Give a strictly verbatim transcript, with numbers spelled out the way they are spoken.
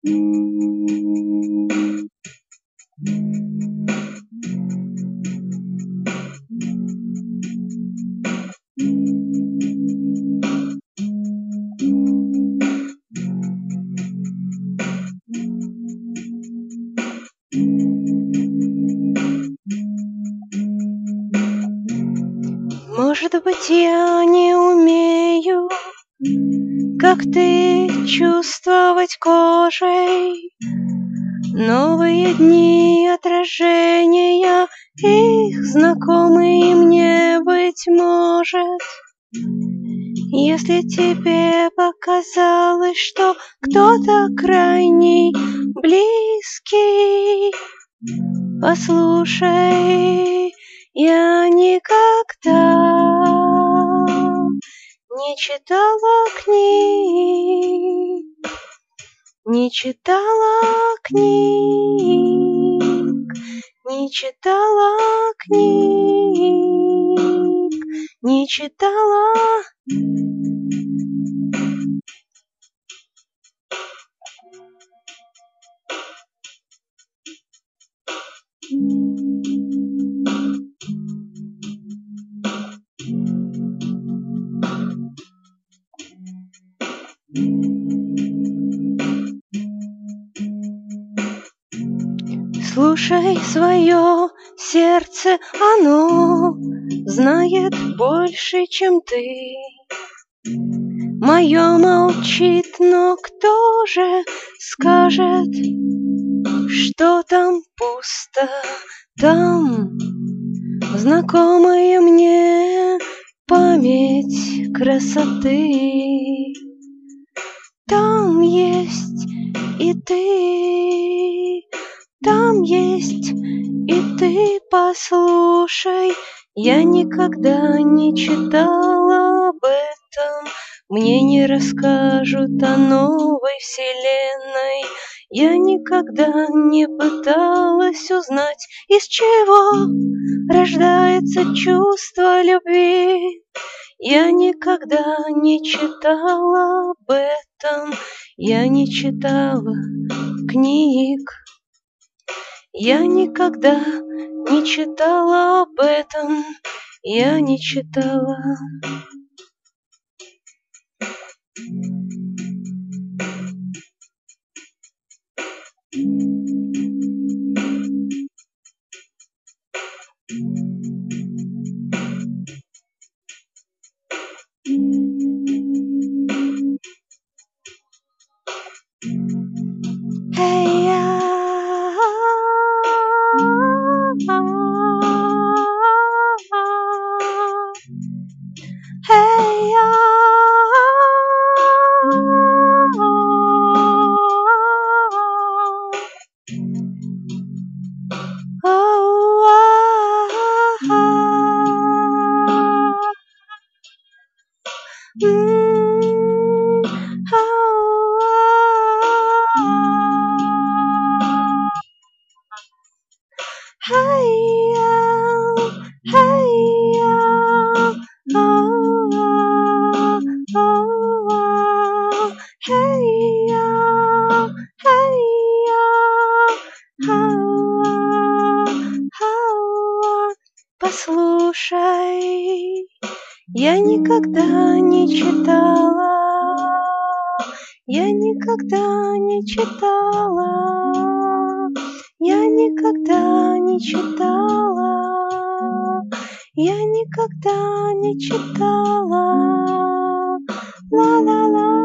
Может быть, я не умею, как ты, чувствовать кожей новые дни, отражения их, знакомые мне, быть может. Если тебе показалось, что кто-то крайний близкий, послушай, я никогда не читала книг, не читала книг, не читала книг, не читала. Слушай свое сердце, оно знает больше, чем ты. Мое молчит, но кто же скажет, что там пусто, там знакомая мне память красоты. Там есть и ты, там есть и ты, послушай. Я никогда не читала об этом, мне не расскажут о новой вселенной. Я никогда не пыталась узнать, из чего рождается чувство любви. Я никогда не читала об этом, я не читала книг. Я никогда не читала об этом, я не читала. Hey, yeah. Hey, Послушай, я никогда не читала, я никогда не читала, я никогда не читала, я никогда не читала. Ла-ла-ла.